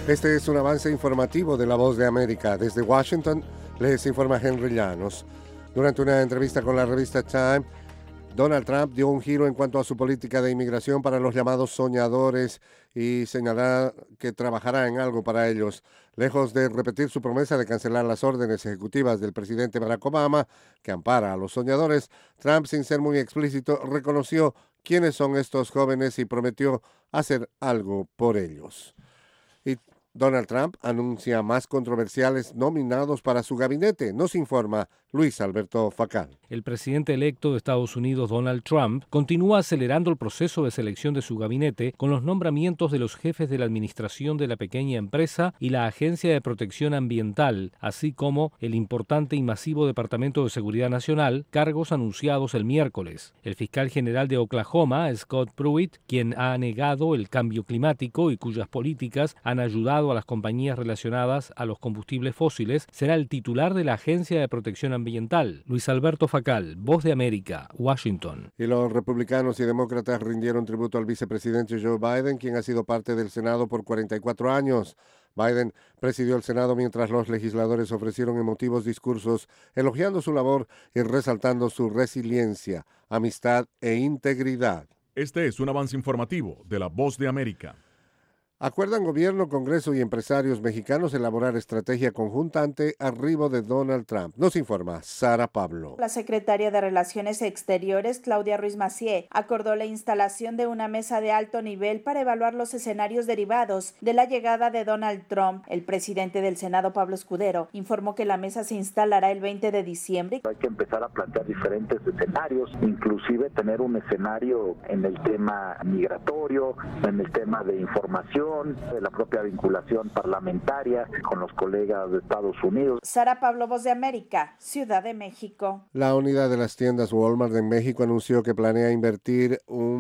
Este es un avance informativo de La Voz de América. Desde Washington les informa Henry Llanos. Durante una entrevista con la revista Time, Donald Trump dio un giro en cuanto a su política de inmigración para los llamados soñadores y señalar que trabajará en algo para ellos. Lejos de repetir su promesa de cancelar las órdenes ejecutivas del presidente Barack Obama, que ampara a los soñadores, Trump, sin ser muy explícito, reconoció quiénes son estos jóvenes y prometió hacer algo por ellos. Y Donald Trump anuncia más controversiales nominados para su gabinete. Nos informa Luis Alberto Facal. El presidente electo de Estados Unidos, Donald Trump, continúa acelerando el proceso de selección de su gabinete con los nombramientos de los jefes de la administración de la pequeña empresa y la Agencia de Protección Ambiental, así como el importante y masivo Departamento de Seguridad Nacional, cargos anunciados el miércoles. El fiscal general de Oklahoma, Scott Pruitt, quien ha negado el cambio climático y cuyas políticas han ayudado a las compañías relacionadas a los combustibles fósiles, será el titular de la Agencia de Protección Ambiental. Luis Alberto Facal, Voz de América, Washington. Y los republicanos y demócratas rindieron tributo al vicepresidente Joe Biden, quien ha sido parte del Senado por 44 años. Biden presidió el Senado mientras los legisladores ofrecieron emotivos discursos elogiando su labor y resaltando su resiliencia, amistad e integridad. Este es un avance informativo de La Voz de América. Acuerdan gobierno, Congreso y empresarios mexicanos elaborar estrategia conjunta ante arribo de Donald Trump. Nos informa Sara Pablo. La secretaria de Relaciones Exteriores, Claudia Ruiz Massieu, acordó la instalación de una mesa de alto nivel para evaluar los escenarios derivados de la llegada de Donald Trump. El presidente del Senado, Pablo Escudero, informó que la mesa se instalará el 20 de diciembre. Hay que empezar a plantear diferentes escenarios, inclusive tener un escenario en el tema migratorio, en el tema de información, de la propia vinculación parlamentaria con los colegas de Estados Unidos. Sara Pablo, Voz de América, Ciudad de México. La unidad de las tiendas Walmart en México anunció que planea invertir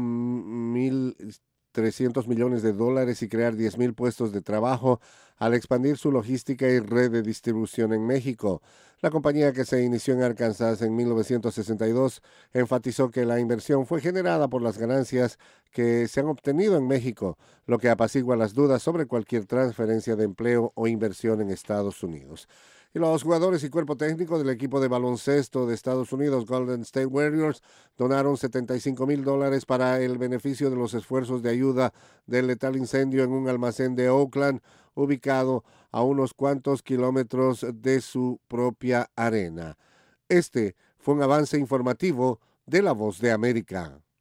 $1.300 millones y crear 10,000 puestos de trabajo al expandir su logística y red de distribución en México. La compañía, que se inició en Arkansas en 1962, enfatizó que la inversión fue generada por las ganancias que se han obtenido en México, lo que apacigua las dudas sobre cualquier transferencia de empleo o inversión en Estados Unidos. Y los jugadores y cuerpo técnico del equipo de baloncesto de Estados Unidos, Golden State Warriors, donaron $75,000 para el beneficio de los esfuerzos de ayuda del letal incendio en un almacén de Oakland, ubicado a unos cuantos kilómetros de su propia arena. Este fue un avance informativo de La Voz de América.